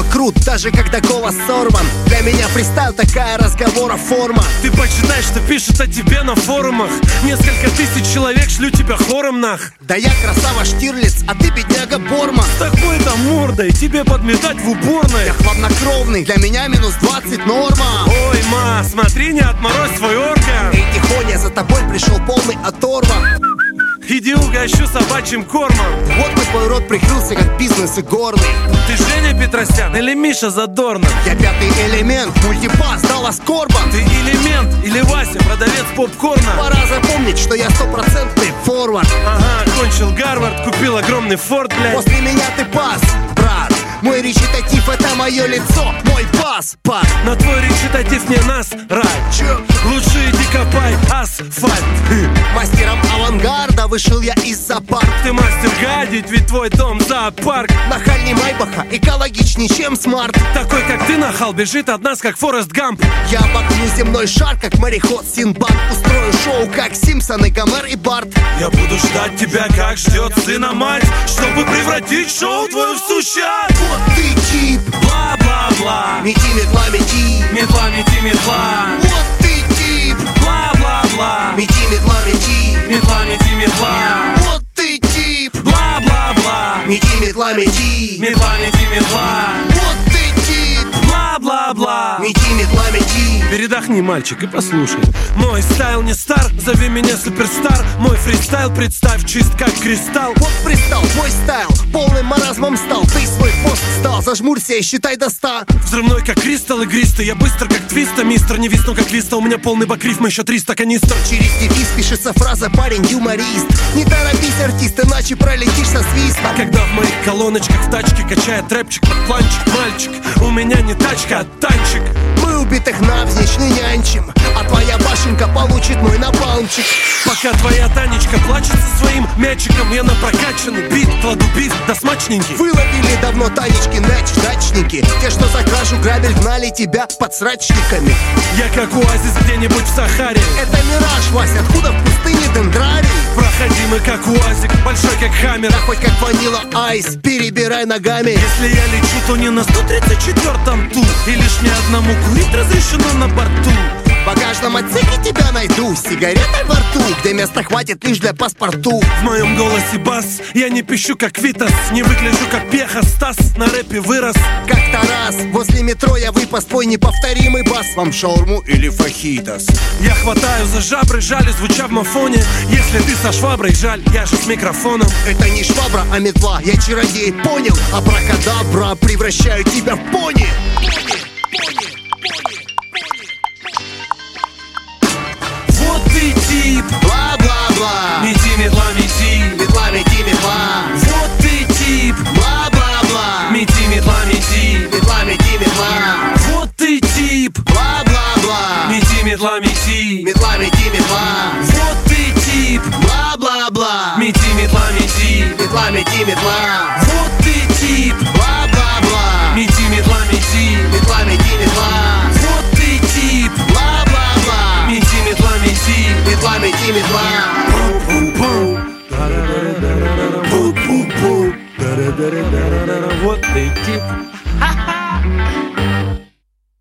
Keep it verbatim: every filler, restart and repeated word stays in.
фристайл крут, даже когда голос сорван. Для меня фристайл такая разговора форма. Ты почитай, что пишут о тебе на форумах. Несколько тысяч человек шлю тебя хором нах. Да я красава Штирлиц, а ты бедняга Борма. С такой-то мордой тебе подметать в уборной. Я хладнокровный, для меня минус двадцать норма. Ой, ма, смотри, не отморозь свой орган. Эй, тихоня, за тобой пришел полный оторва. Иди угощу собачьим кормом. Вот бы твой рот прикрылся, как бизнес и горный. Ты Женя Петросян или Миша Задорнов? Я пятый элемент, мультипас, Даллас Корбан. Ты элемент или Вася, продавец попкорна? Пора запомнить, что я стопроцентный форвард. Ага, кончил Гарвард, купил огромный форт, блядь. После меня ты пас, брат. Мой речитатив — это мое лицо, мой паспорт. На твой речитатив не нас, рай. Чё? Лучше иди копай асфальт. Мастером авангарда вышел я из зоопарка. Ты мастер гадить, ведь твой дом зоопарк. Нахальней Майбаха, экологичней, чем смарт. Такой, как ты, нахал, бежит от нас, как Форест Гамп. Я обогну земной шар, как мореход Синбад. Устрою шоу, как Симпсоны, Гомер и Барт. Я буду ждать тебя, как ждет сына мать, чтобы превратить шоу твое в сущий ад. Вот ты тип, бла-бла-бла. мети, метла, мети. Метла, мети, метла. Вот ты тип, бла-бла-бла. мети, метла, мети. Метла, мети, метла. Вот ты тип, бла-бла-бла. мети, метла, мети. Метла, мети, метла. Вот ты тип, бла-бла-бла. мети, метла, мети. Передохни, мальчик, и послушай. Мой стайл не стар, зови меня суперстар. Мой фристайл представь чист как кристалл. Вот пристал, твой стайл полным маразмом стал. Ты свой пост стал, зажмурься и считай до ста. Взрывной как кристалл игристый, я быстро как твиста. Мистер, не висну как виста, у меня полный бакрифм, еще триста канистр. Через девиз пишется фраза «парень юморист». Не торопись, артист, иначе пролетишь со свистом. Когда в моих колоночках в тачке качает трэпчик под планчик. Мальчик, у меня не тачка, а танчик. Мы убитых навзничь не нянчим, а твоя башенка получит мой напалмчик. Пока твоя Танечка плачет со своим мячиком, я на прокачанный бит кладу бит, да смачненький. Выловили давно Танечки нач, дачники. Те, что за кражу грабель, гнали тебя под срачниками. Я как оазис где-нибудь в Сахаре. Это мираж, Вася, откуда в пустыне дендрарий? Проходимый как уазик, большой как хаммер. Да хоть как ванила айс, перебирай ногами. Если я лечу, то не на сто тридцать четвёртом ту. И лишь мне одному курить разрешено на борту. В багажном отсеке тебя найду, с сигаретой во рту, где места хватит лишь для паспорту. В моем голосе бас, я не пищу как Витас. Не выгляжу как Пеха, Стас на рэпе вырос. Как-то раз возле метро я выпас твой неповторимый бас. Вам шаурму или фахитос? Я хватаю за жабры, жалю, звуча в мафоне. Если ты со шваброй, жаль, я же с микрофоном. Это не швабра, а метла, я чародей, понял? Абракадабра, превращаю тебя в пони. Вот ты тип, Бла-бла-бла. мети, метла, мети. Метла, мети, метла. Вот ты тип, Бла-бла-бла. мети, метла, мети. Метла, мети, метла. Вот ты тип, Бла-бла-бла. мети, метла, мети. Метла, мети, метла. Вот ты тип, Бла-бла-бла. мети, метла, мети. Метла, мети, метла.